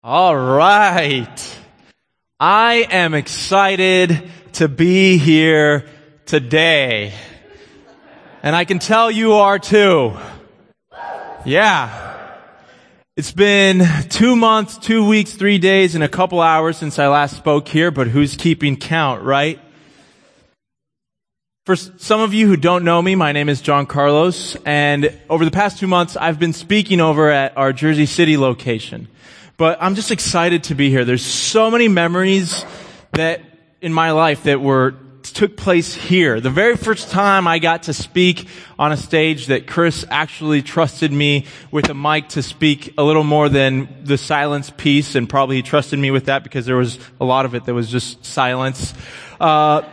All right. I am excited to be here today. And I can tell you are too. Yeah. It's been 2 months, 2 weeks, 3 days, and a couple hours since I last spoke here, but who's keeping count, right? For some of you who don't know me, my name is John Carlos, and over the past 2 months, I've been speaking over at our Jersey City location. But I'm just excited to be here. There's so many memories that in my life that took place here. The very first time I got to speak on a stage that Chris actually trusted me with a mic to speak a little more than the silence piece, and probably he trusted me with that because there was a lot of it that was just silence, was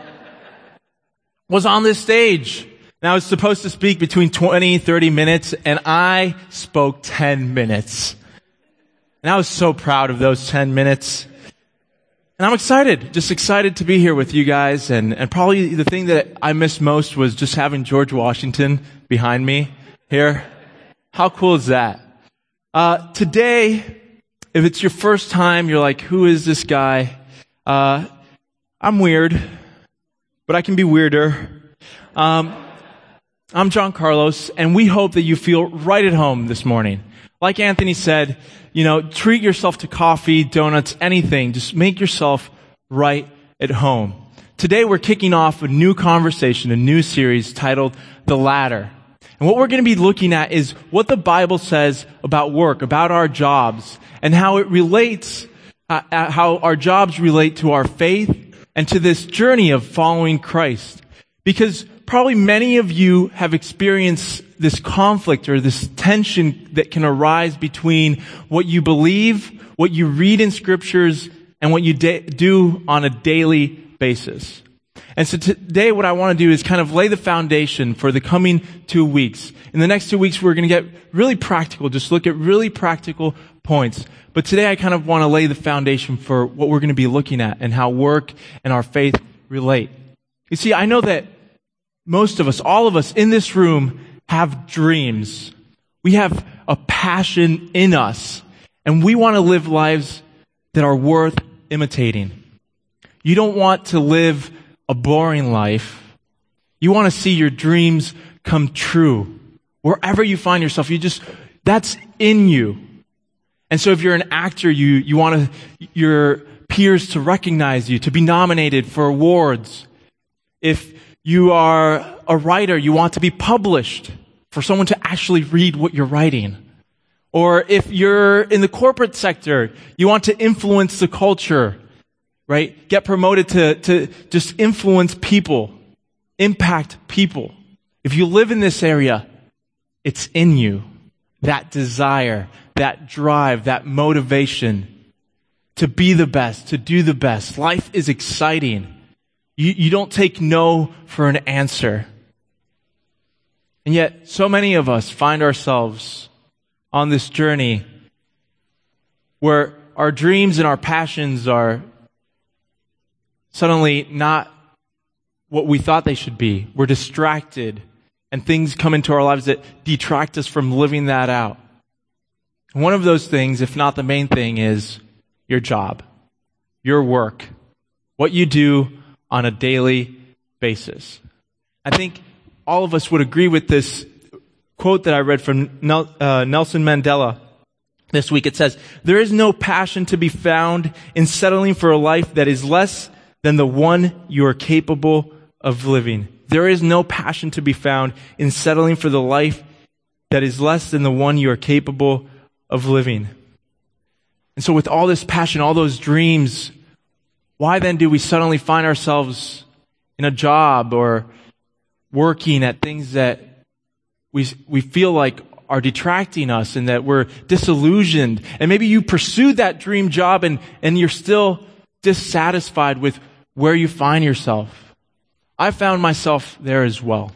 on this stage. And I was supposed to speak between 20, 30 minutes, and I spoke 10 minutes. And I was so proud of those 10 minutes. And I'm excited, just excited to be here with you guys. And probably the thing that I missed most was just having George Washington behind me here. How cool is that? Today, if it's your first time, you're like, who is this guy? I'm weird, but I can be weirder. I'm John Carlos, and we hope that you feel right at home this morning. Like Anthony said, treat yourself to coffee, donuts, anything. Just make yourself right at home. Today we're kicking off a new conversation, a new series titled The Ladder. And what we're going to be looking at is what the Bible says about work, about our jobs, and how it relates, how our jobs relate to our faith and to this journey of following Christ. Because probably many of you have experienced this conflict or this tension that can arise between what you believe, what you read in scriptures, and what you do on a daily basis. And so today what I want to do is kind of lay the foundation for the coming 2 weeks. In the next 2 weeks we're going to get really practical, just look at really practical points. But today I kind of want to lay the foundation for what we're going to be looking at and how work and our faith relate. You see, I know that most of us, all of us in this room have dreams. We have a passion in us, and we want to live lives that are worth imitating. You don't want to live a boring life. You want to see your dreams come true. Wherever you find yourself, that's in you. And so if you're an actor, you want your peers to recognize you, to be nominated for awards. If you are a writer, you want to be published, for someone to actually read what you're writing. Or if you're in the corporate sector, you want to influence the culture, right? Get promoted to just influence people, impact people. If you live in this area, it's in you. That desire, that drive, that motivation to be the best, to do the best. Life is exciting. You don't take no for an answer. And yet, so many of us find ourselves on this journey where our dreams and our passions are suddenly not what we thought they should be. We're distracted, and things come into our lives that detract us from living that out. One of those things, if not the main thing, is your job, your work, what you do on a daily basis. I think all of us would agree with this quote that I read from Nelson Mandela this week. It says, "There is no passion to be found in settling for a life that is less than the one you are capable of living." There is no passion to be found in settling for the life that is less than the one you are capable of living. And so with all this passion, all those dreams, why then do we suddenly find ourselves in a job or working at things that we feel like are detracting us and that we're disillusioned? And maybe you pursued that dream job and you're still dissatisfied with where you find yourself. I found myself there as well.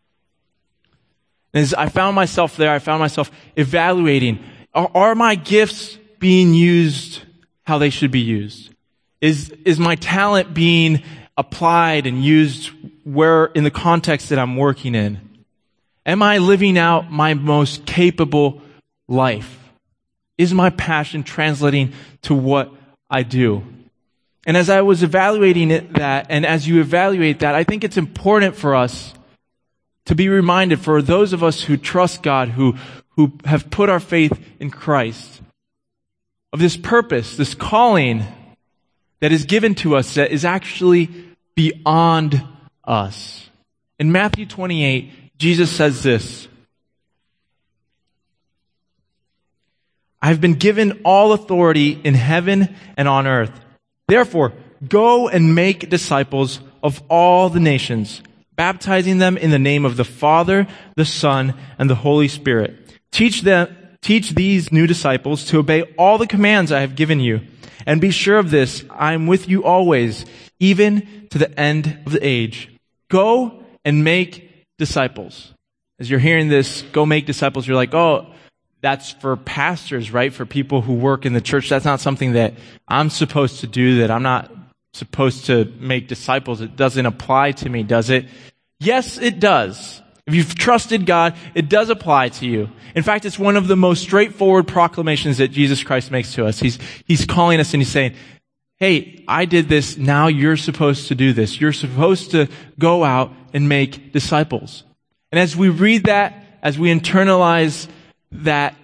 As I found myself there, I found myself evaluating, are my gifts being used how they should be used? Is my talent being applied and used where in the context that I'm working in? Am I living out my most capable life? Is my passion translating to what I do? And as I was evaluating that, and as you evaluate that, I think it's important for us to be reminded, for those of us who trust God, who have put our faith in Christ, of this purpose, this calling that is given to us that is actually beyond us. In Matthew 28, Jesus says this, I have been given all authority in heaven and on earth. Therefore, go and make disciples of all the nations, baptizing them in the name of the Father, the Son, and the Holy Spirit. Teach these new disciples to obey all the commands I have given you. And be sure of this, I am with you always, even to the end of the age. Go and make disciples. As you're hearing this, go make disciples, you're like, oh, that's for pastors, right? For people who work in the church. That's not something that I'm supposed to do, that I'm not supposed to make disciples. It doesn't apply to me, does it? Yes, it does. If you've trusted God, it does apply to you. In fact, it's one of the most straightforward proclamations that Jesus Christ makes to us. He's calling us and he's saying, hey, I did this, now you're supposed to do this. You're supposed to go out and make disciples. And as we read that, as we internalize that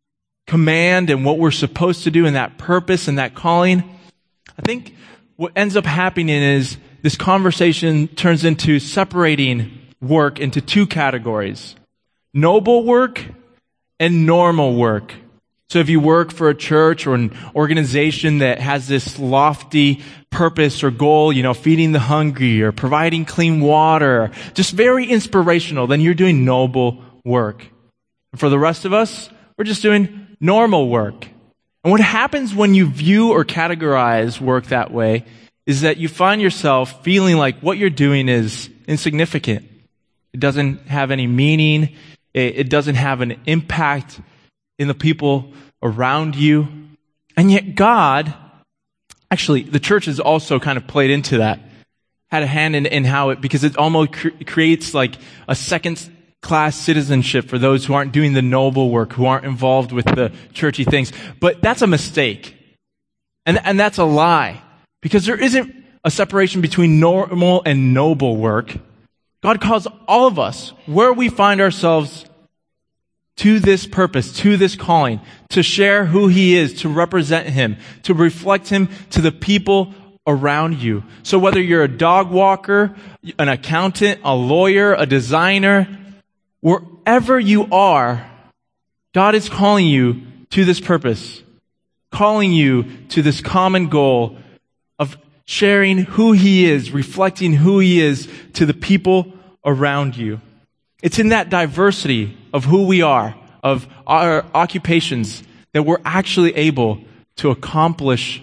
command and what we're supposed to do and that purpose and that calling, I think what ends up happening is this conversation turns into separating work into two categories: noble work and normal work. So if you work for a church or an organization that has this lofty purpose or goal, feeding the hungry or providing clean water, just very inspirational, then you're doing noble work. And for the rest of us, we're just doing normal work. And what happens when you view or categorize work that way is that you find yourself feeling like what you're doing is insignificant. It doesn't have any meaning. It doesn't have an impact in the people around you. And yet God, actually, the church has also kind of played into that, had a hand in how because it almost creates like a second-class citizenship for those who aren't doing the noble work, who aren't involved with the churchy things. But that's a mistake. And that's a lie. Because there isn't a separation between normal and noble work. God calls all of us, where we find ourselves, to this purpose, to this calling, to share who He is, to represent Him, to reflect Him to the people around you. So whether you're a dog walker, an accountant, a lawyer, a designer, wherever you are, God is calling you to this purpose, calling you to this common goal of sharing who He is, reflecting who He is to the people around you. It's in that diversity of who we are, of our occupations, that we're actually able to accomplish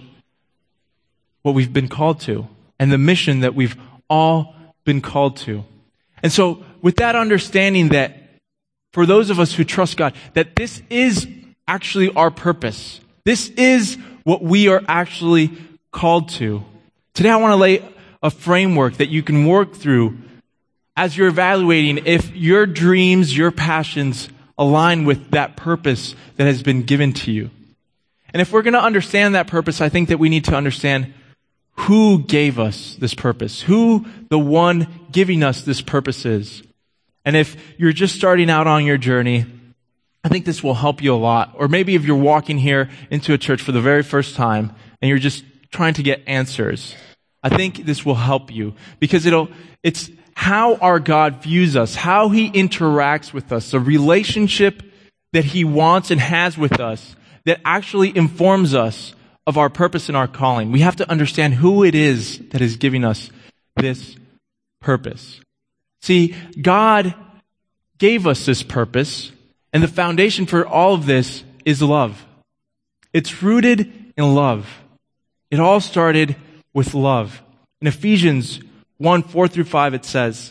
what we've been called to and the mission that we've all been called to. And so with that understanding that for those of us who trust God, that this is actually our purpose. This is what we are actually called to. Today I want to lay a framework that you can work through as you're evaluating if your dreams, your passions align with that purpose that has been given to you. And if we're going to understand that purpose, I think that we need to understand who gave us this purpose, who the one giving us this purpose is. And if you're just starting out on your journey, I think this will help you a lot. Or maybe if you're walking here into a church for the very first time and you're just trying to get answers, I think this will help you because it's how our God views us, how He interacts with us, the relationship that He wants and has with us that actually informs us of our purpose and our calling. We have to understand who it is that is giving us this purpose. See, God gave us this purpose, and the foundation for all of this is love. It's rooted in love. It all started with love. In Ephesians 1:4-5, it says,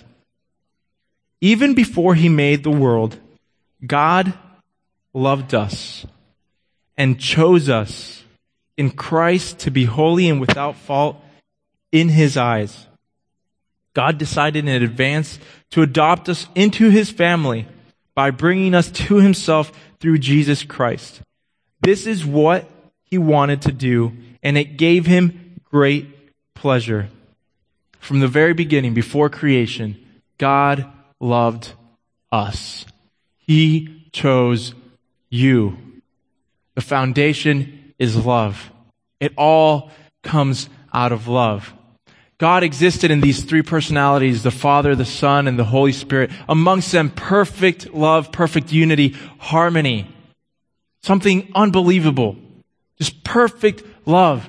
even before He made the world, God loved us and chose us in Christ to be holy and without fault in His eyes. God decided in advance to adopt us into His family by bringing us to Himself through Jesus Christ. This is what he wanted to do, and it gave him great pleasure. From the very beginning, before creation, God loved us. He chose you. The foundation is love. It all comes out of love. God existed in these three personalities, the Father, the Son, and the Holy Spirit. Amongst them, perfect love, perfect unity, harmony. Something unbelievable. Just perfect love.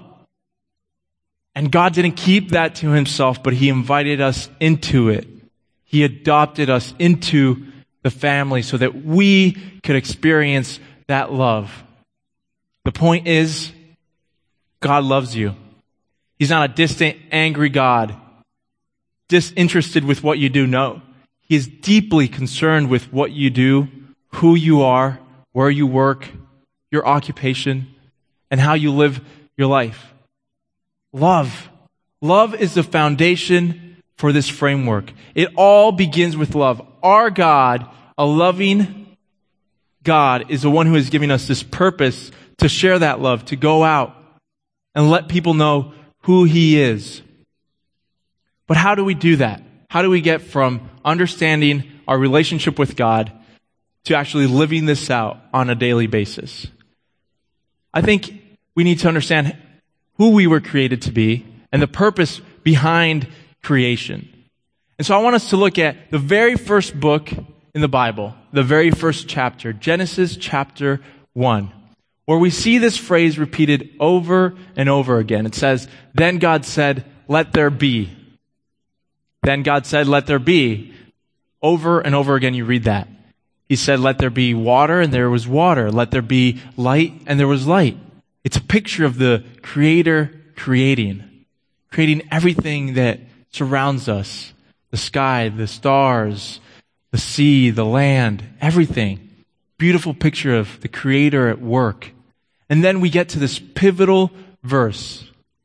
And God didn't keep that to himself, but he invited us into it. He adopted us into the family so that we could experience that love. The point is, God loves you. He's not a distant, angry God, disinterested with what you do. No. He is deeply concerned with what you do, who you are, where you work, your occupation, and how you live your life. Love. Love is the foundation for this framework. It all begins with love. Our God, a loving God, is the one who is giving us this purpose to share that love, to go out and let people know who he is. But how do we do that? How do we get from understanding our relationship with God to actually living this out on a daily basis? I think we need to understand who we were created to be and the purpose behind creation. And so I want us to look at the very first book in the Bible, the very first chapter, Genesis chapter 1. Where we see this phrase repeated over and over again. It says, then God said, let there be. Then God said, let there be. Over and over again you read that. He said, let there be water, and there was water. Let there be light, and there was light. It's a picture of the Creator creating everything that surrounds us. The sky, the stars, the sea, the land, everything. Beautiful picture of the Creator at work. And then we get to this pivotal verse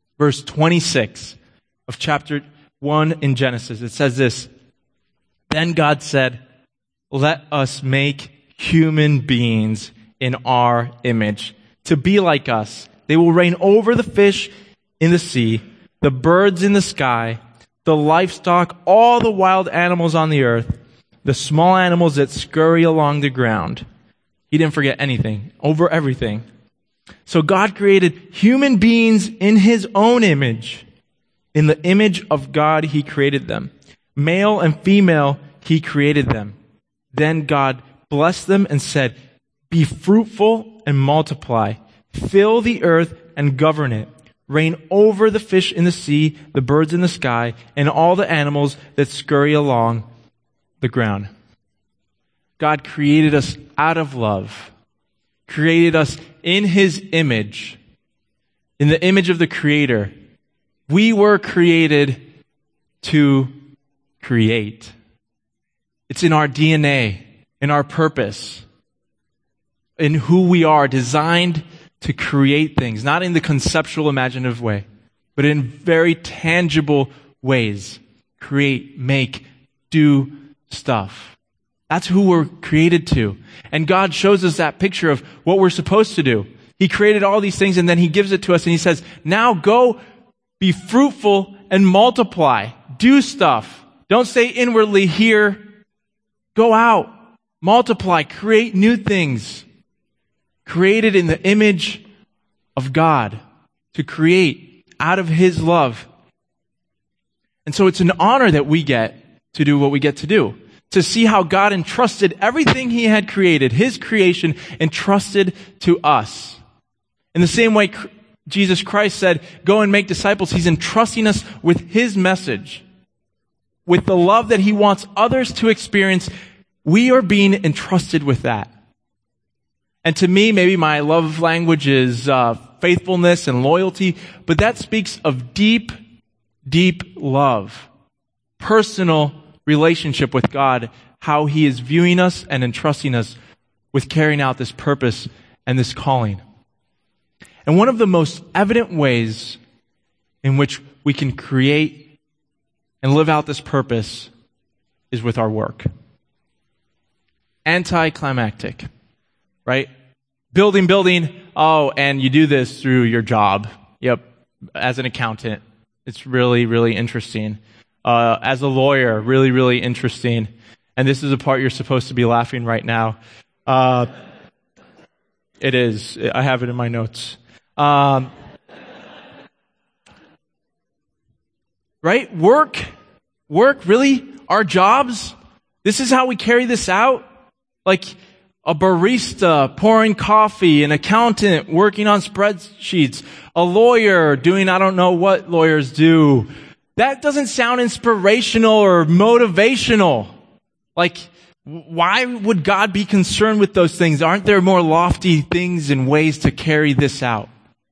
26 of chapter 1 in Genesis. It says this, then God said, let us make human beings in our image, to be like us. They will reign over the fish in the sea, the birds in the sky, the livestock, all the wild animals on the earth, the small animals that scurry along the ground. He didn't forget anything, over everything. So God created human beings in his own image. In the image of God, he created them. Male and female, he created them. Then God blessed them and said, be fruitful and multiply. Fill the earth and govern it. Reign over the fish in the sea, the birds in the sky, and all the animals that scurry along the ground. God created us out of love. Created us in his image. In the image of the Creator. We were created to create. It's in our DNA, in our purpose, in who we are, designed to create things, not in the conceptual, imaginative way, but in very tangible ways. Create, make, do stuff. That's who we're created to. And God shows us that picture of what we're supposed to do. He created all these things and then he gives it to us and he says, now go be fruitful and multiply. Do stuff. Don't stay inwardly here. Go out. Multiply. Create new things. Created in the image of God. To create out of his love. And so it's an honor that we get to do what we get to do. To see how God entrusted everything he had created, his creation, entrusted to us. In the same way Jesus Christ said, go and make disciples, he's entrusting us with his message. With the love that he wants others to experience, we are being entrusted with that. And to me, maybe my love language is faithfulness and loyalty, but that speaks of deep, deep love. Personal relationship with God, how he is viewing us and entrusting us with carrying out this purpose and this calling. And one of the most evident ways in which we can create and live out this purpose is with our work. Anticlimactic, right? Building. Oh, and you do this through your job. Yep. As an accountant. It's really, really interesting. As a lawyer, really, really interesting. And this is a part you're supposed to be laughing right now. It is. I have it in my notes. Right? Work, really? Our jobs? This is how we carry this out? Like a barista pouring coffee, an accountant working on spreadsheets, a lawyer doing I don't know what lawyers do. That doesn't sound inspirational or motivational. Like, why would God be concerned with those things? Aren't there more lofty things and ways to carry this out?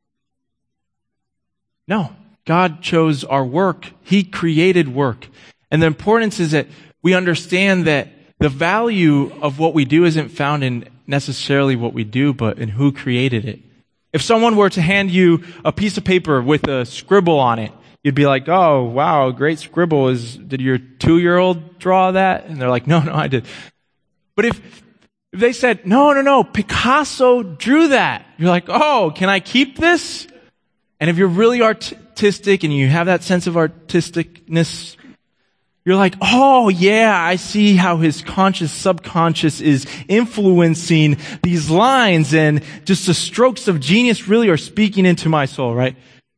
No. God chose our work. He created work. And the importance is that we understand that the value of what we do isn't found in necessarily what we do, but in who created it. If someone were to hand you a piece of paper with a scribble on it, you'd be like, oh, wow, great scribble. Did your 2-year-old draw that? And they're like, no, I did. But if they said, no, Picasso drew that, you're like, oh, can I keep this? And if you're really artistic and you have that sense of artisticness, you're like, oh yeah, I see how his conscious, subconscious is influencing these lines, and just the strokes of genius really are speaking into my soul, right?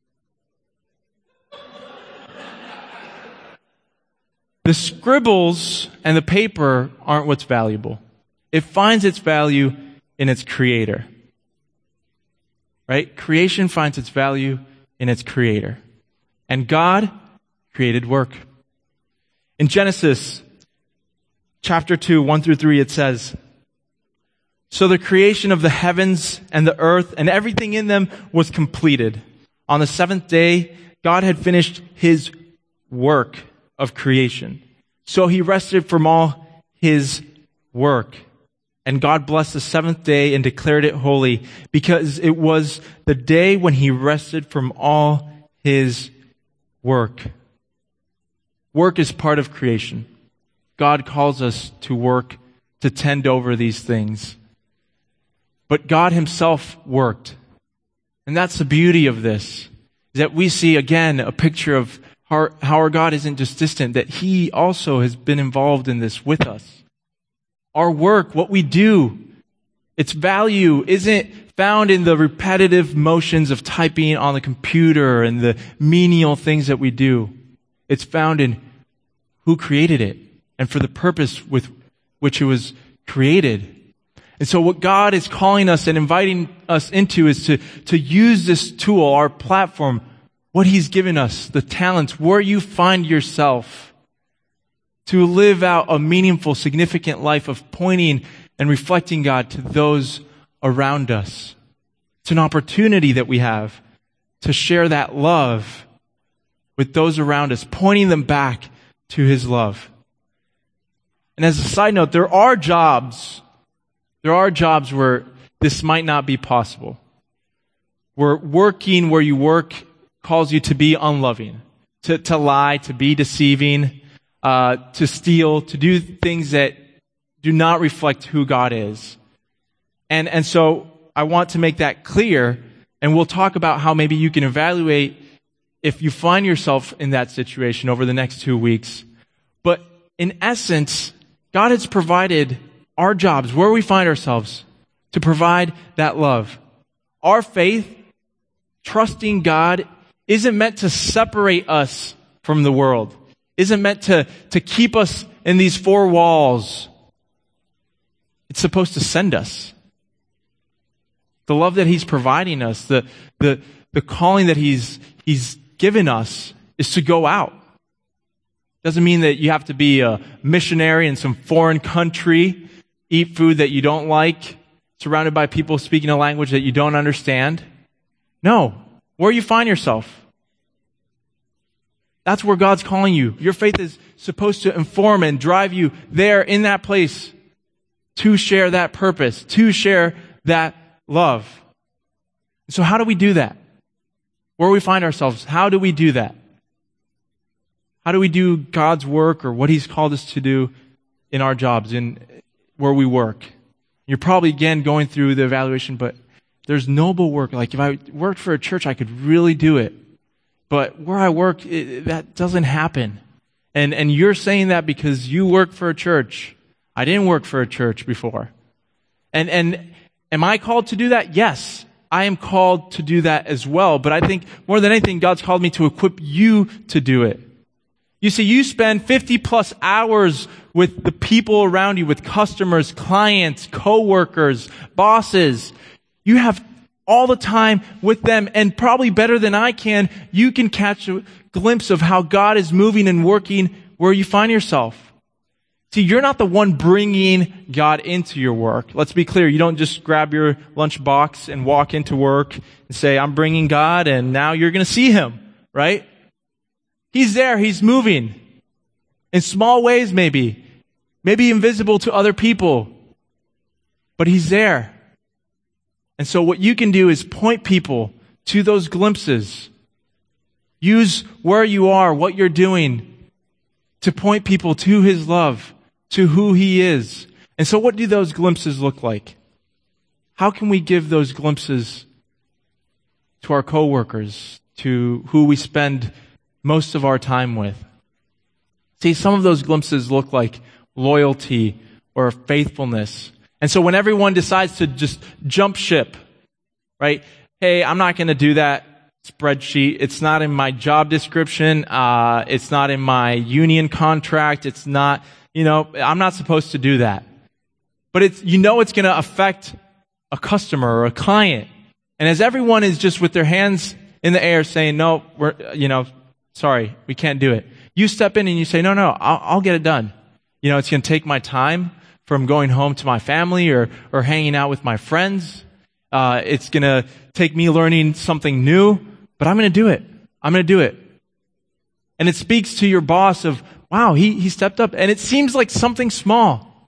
The scribbles and the paper aren't what's valuable. It finds its value in its creator. Right? Creation finds its value in its creator. And God created work. In Genesis chapter 2, 1 through 3, it says, so the creation of the heavens and the earth and everything in them was completed. On the seventh day, God had finished his work of creation. So he rested from all his work. And God blessed the seventh day and declared it holy, because it was the day when he rested from all his work. Work is part of creation. God calls us to work, to tend over these things. But God himself worked. And that's the beauty of this, is that we see again a picture of how our God isn't just distant, that he also has been involved in this with us. Our work, what we do, its value isn't found in the repetitive motions of typing on the computer and the menial things that we do. It's found in who created it and for the purpose with which it was created. And so what God is calling us and inviting us into is to use this tool, our platform, what he's given us, the talents, where you find yourself, to live out a meaningful, significant life of pointing and reflecting God to those around us. It's an opportunity that we have to share that love with those around us, pointing them back to his love. And as a side note, there are jobs where this might not be possible. Where working where you work calls you to be unloving, to lie, to be deceiving, to steal, to do things that do not reflect who God is. And so I want to make that clear, and we'll talk about how maybe you can evaluate if you find yourself in that situation over the next 2 weeks. But in essence, God has provided our jobs, where we find ourselves, to provide that love. Our faith, trusting God, isn't meant to separate us from the world. Isn't meant to keep us in these four walls. It's supposed to send us. The love that he's providing us, the calling that he's given us is to go out. Doesn't mean that you have to be a missionary in some foreign country, eat food that you don't like, surrounded by people speaking a language that you don't understand. No. Where you find yourself, that's where God's calling you. Your faith is supposed to inform and drive you there in that place to share that purpose, to share that love. So how do we do that? Where we find ourselves, how do we do that? How do we do God's work or what he's called us to do in our jobs, in where we work? You're probably, again, going through the evaluation, but there's noble work. Like, if I worked for a church, I could really do it. But where I work, that doesn't happen. And you're saying that because you work for a church. I didn't work for a church before. And am I called to do that? Yes, I am called to do that as well. But I think more than anything, God's called me to equip you to do it. You see, you spend 50 plus hours with the people around you, with customers, clients, coworkers, bosses. You have all the time with them, and probably better than I can, you can catch a glimpse of how God is moving and working where you find yourself. See, you're not the one bringing God into your work. Let's be clear. You don't just grab your lunch box and walk into work and say, I'm bringing God, and now you're going to see Him, right? He's there. He's moving. In small ways, maybe invisible to other people, but He's there. And so what you can do is point people to those glimpses. Use where you are, what you're doing, to point people to His love, to who He is. And so what do those glimpses look like? How can we give those glimpses to our coworkers, to who we spend most of our time with? See, some of those glimpses look like loyalty or faithfulness. And so when everyone decides to just jump ship, right? Hey, I'm not going to do that spreadsheet. It's not in my job description. It's not in my union contract. It's not, I'm not supposed to do that. But it's going to affect a customer or a client. And as everyone is just with their hands in the air saying, no, sorry, we can't do it. You step in and you say, no, I'll get it done. It's going to take my time from going home to my family or hanging out with my friends. It's going to take me learning something new, but I'm going to do it. I'm going to do it. And it speaks to your boss of, wow, he stepped up. And it seems like something small.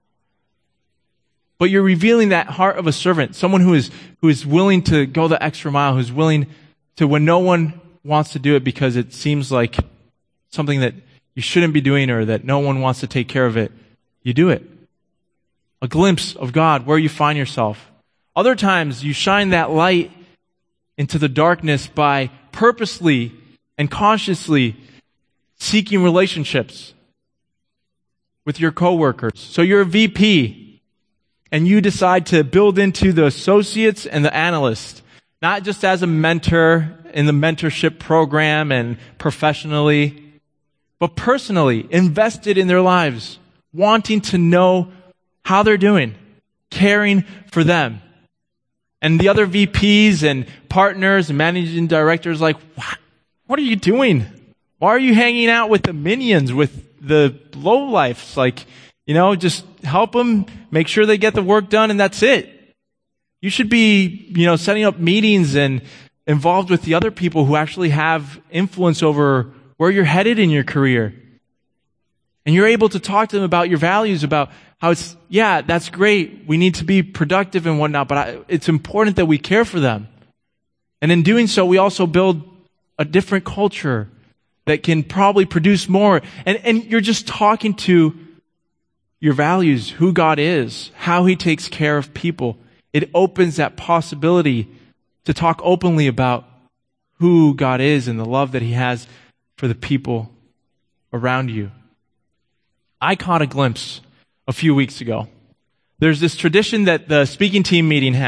But you're revealing that heart of a servant, someone who is willing to go the extra mile, who's willing to, when no one wants to do it because it seems like something that you shouldn't be doing or that no one wants to take care of it, you do it. A glimpse of God, where you find yourself. Other times, you shine that light into the darkness by purposely and consciously seeking relationships with your coworkers. So you're a VP, and you decide to build into the associates and the analysts, not just as a mentor in the mentorship program and professionally, but personally invested in their lives, wanting to know how they're doing, caring for them. And the other VPs and partners and managing directors like, what are you doing? Why are you hanging out with the minions, with the lowlifes? Like, just help them, make sure they get the work done, and that's it. You should be, setting up meetings and involved with the other people who actually have influence over where you're headed in your career. And you're able to talk to them about your values, about how that's great. We need to be productive and whatnot, but it's important that we care for them. And in doing so, we also build a different culture that can probably produce more. And you're just talking to your values, who God is, how He takes care of people. It opens that possibility to talk openly about who God is and the love that He has for the people around you. I caught a glimpse a few weeks ago. There's this tradition that the speaking team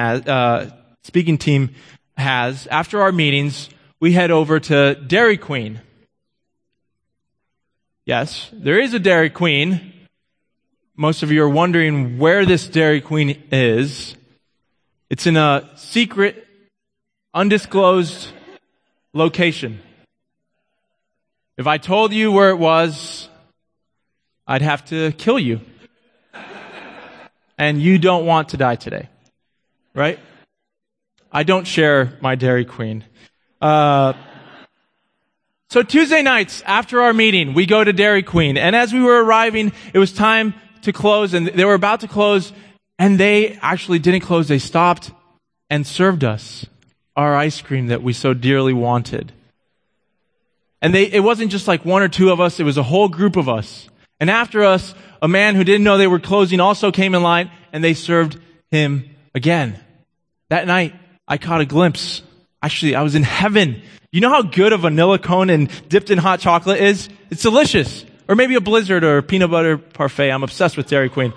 has. After our meetings, we head over to Dairy Queen. Yes, there is a Dairy Queen. Most of you are wondering where this Dairy Queen is. It's in a secret, undisclosed location. If I told you where it was, I'd have to kill you. And you don't want to die today, right? I don't share my Dairy Queen. So Tuesday nights after our meeting, we go to Dairy Queen. And as we were arriving, it was time to close, and they were about to close, and they actually didn't close. They stopped and served us our ice cream that we so dearly wanted. And it wasn't just like one or two of us, it was a whole group of us. And after us, a man who didn't know they were closing also came in line, and they served him again. That night, I caught a glimpse. Actually, I was in heaven. You know how good a vanilla cone and dipped in hot chocolate is? It's delicious. Or maybe a Blizzard or a peanut butter parfait. I'm obsessed with Dairy Queen.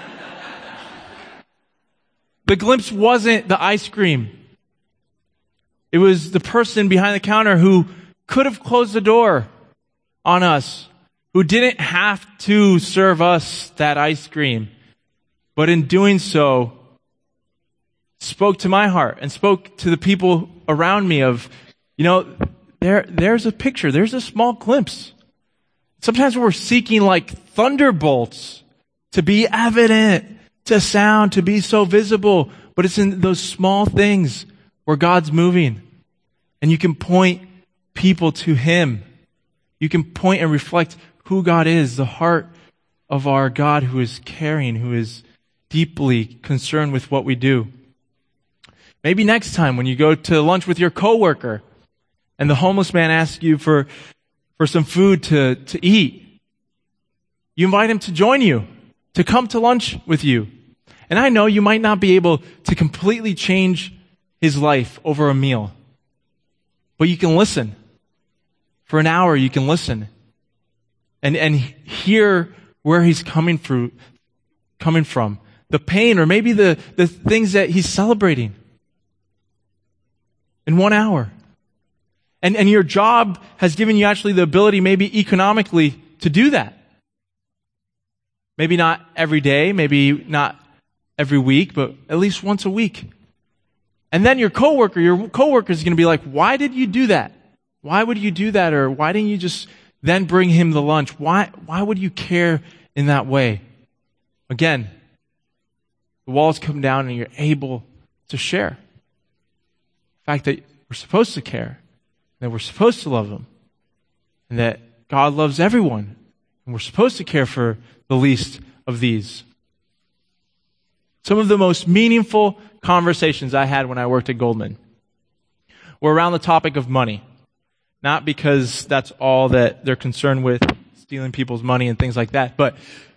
The glimpse wasn't the ice cream. It was the person behind the counter who could have closed the door on us, who didn't have to serve us that ice cream, but in doing so, spoke to my heart and spoke to the people around me of, there's a picture, there's a small glimpse. Sometimes we're seeking like thunderbolts to be evident, to sound, to be so visible, but it's in those small things where God's moving. And you can point people to Him. You can point and reflect who God is, the heart of our God who is caring, who is deeply concerned with what we do. Maybe next time when you go to lunch with your coworker and the homeless man asks you for some food to eat, you invite him to join you, to come to lunch with you. And I know you might not be able to completely change his life over a meal, but you can listen. For an hour, you can listen and hear where he's coming from, the pain or maybe the things that he's celebrating in 1 hour. And your job has given you actually the ability, maybe economically, to do that. Maybe not every day, maybe not every week, but at least once a week. And then your coworker is going to be like, why did you do that? Why would you do that? Or why didn't you just then bring him the lunch? Why would you care in that way? Again, the walls come down and you're able to share. The fact that we're supposed to care, that we're supposed to love them, and that God loves everyone, and we're supposed to care for the least of these. Some of the most meaningful conversations I had when I worked at Goldman were around the topic of money. Not because that's all that they're concerned with, stealing people's money and things like that, but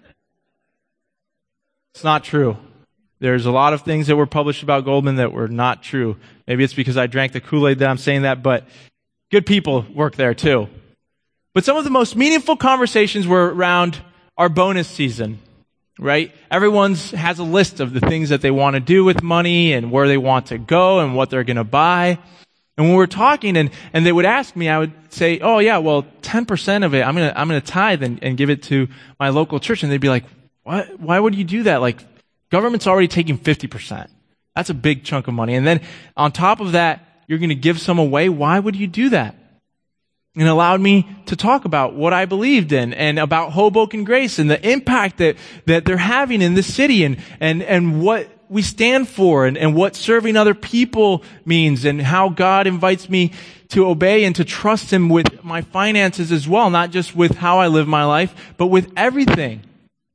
it's not true. There's a lot of things that were published about Goldman that were not true. Maybe it's because I drank the Kool-Aid that I'm saying that, but good people work there too. But some of the most meaningful conversations were around our bonus season, right? Everyone has a list of the things that they want to do with money and where they want to go and what they're going to buy. And when we're talking and they would ask me, I would say, oh yeah, well, 10% of it, I'm going to tithe and give it to my local church. And they'd be like, what? Why would you do that? Like, government's already taking 50%. That's a big chunk of money. And then on top of that, you're going to give some away. Why would you do that? And it allowed me to talk about what I believed in and about Hoboken Grace and the impact that they're having in this city and what we stand for and what serving other people means and how God invites me to obey and to trust Him with my finances as well, not just with how I live my life, but with everything.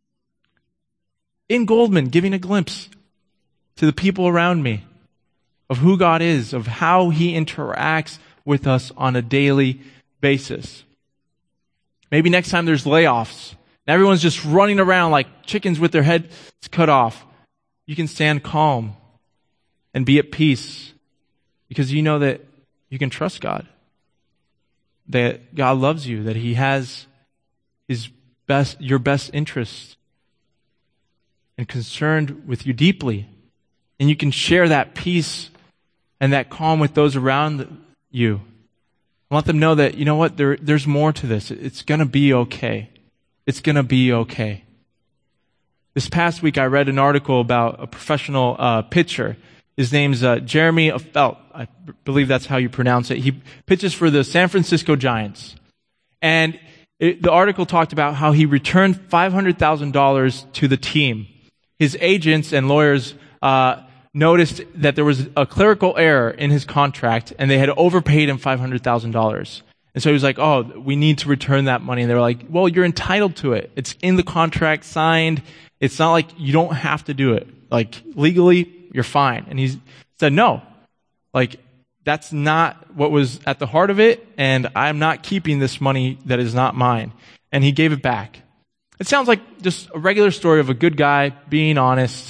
In Goldman, giving a glimpse to the people around me of who God is, of how He interacts with us on a daily basis. Maybe next time there's layoffs and everyone's just running around like chickens with their heads cut off. You can stand calm and be at peace because you know that you can trust God, that God loves you, that He has your best interest and concerned with you deeply. And you can share that peace and that calm with those around you. And let them know that, you know what, there's more to this. It's going to be okay. It's going to be okay. This past week, I read an article about a professional pitcher. His name's Jeremy Affeldt. I believe that's how you pronounce it. He pitches for the San Francisco Giants. And the article talked about how he returned $500,000 to the team. His agents and lawyers noticed that there was a clerical error in his contract, and they had overpaid him $500,000. And so he was like, oh, we need to return that money. And they were like, well, you're entitled to it. It's in the contract, signed. It's not like you don't have to do it. Like, legally, you're fine. And he said, no. Like, that's not what was at the heart of it, and I'm not keeping this money that is not mine. And he gave it back. It sounds like just a regular story of a good guy being honest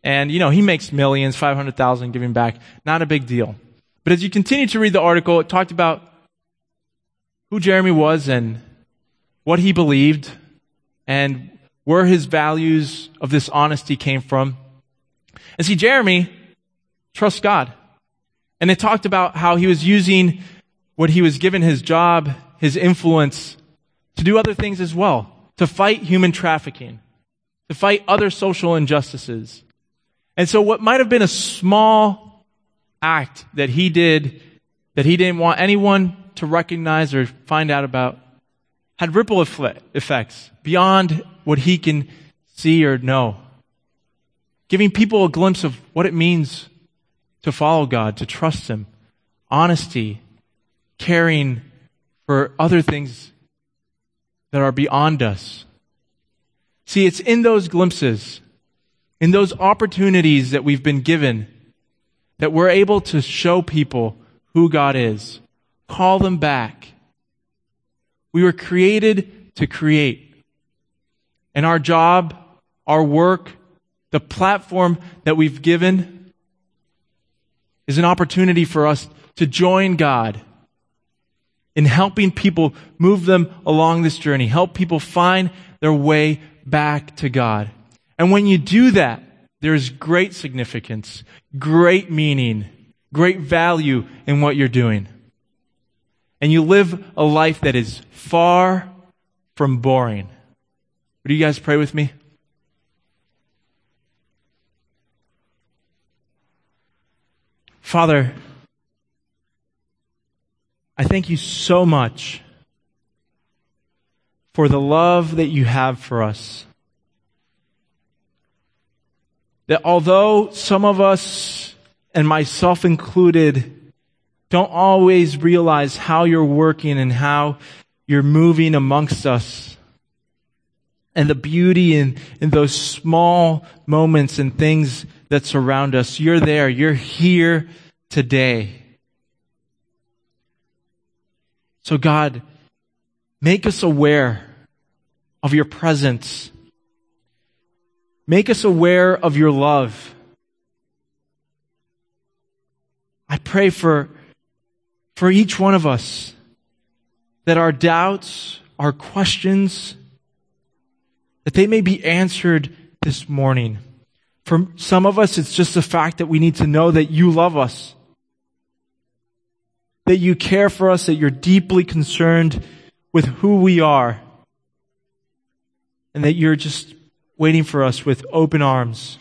And, he makes millions, 500,000 giving back. Not a big deal. But as you continue to read the article, it talked about who Jeremy was and what he believed and where his values of this honesty came from. And see, Jeremy trusts God. And it talked about how he was using what he was given, his job, his influence, to do other things as well, to fight human trafficking, to fight other social injustices. And so what might have been a small act that he did, that he didn't want anyone to recognize or find out about, had ripple effects beyond what he can see or know. Giving people a glimpse of what it means to follow God, to trust Him, honesty, caring for other things that are beyond us. See, it's in those glimpses, in those opportunities that we've been given, that we're able to show people who God is, call them back. We were created to create. And our job, our work, the platform that we've given is an opportunity for us to join God in helping people move them along this journey, help people find their way back to God. And when you do that, there's great significance, great meaning, great value in what you're doing. And you live a life that is far from boring. Would you guys pray with me? Father, I thank you so much for the love that you have for us. That although some of us, and myself included, don't always realize how you're working and how you're moving amongst us, and the beauty in those small moments and things that surround us, you're there, you're here today. So God, make us aware of your presence. Make us aware of your love. I pray for each one of us that our doubts, our questions, that they may be answered this morning. For some of us, it's just the fact that we need to know that you love us, that you care for us, that you're deeply concerned with who we are, and that you're just waiting for us with open arms.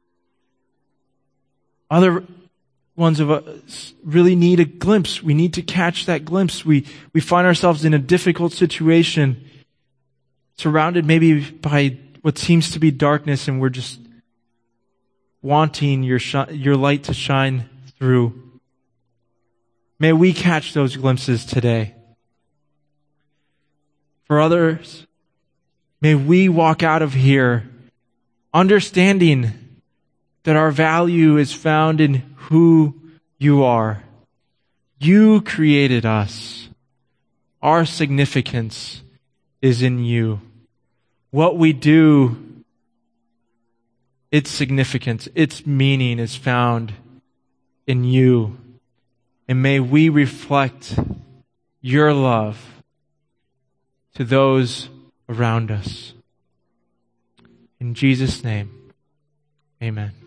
Other ones of us really need a glimpse. We need to catch that glimpse. We find ourselves in a difficult situation, surrounded maybe by what seems to be darkness, and we're just wanting your light to shine through. May we catch those glimpses today. For others, may we walk out of here understanding that our value is found in who you are. You created us. Our significance is in you. What we do, its significance, its meaning is found in you. And may we reflect your love to those around us. In Jesus' name, amen.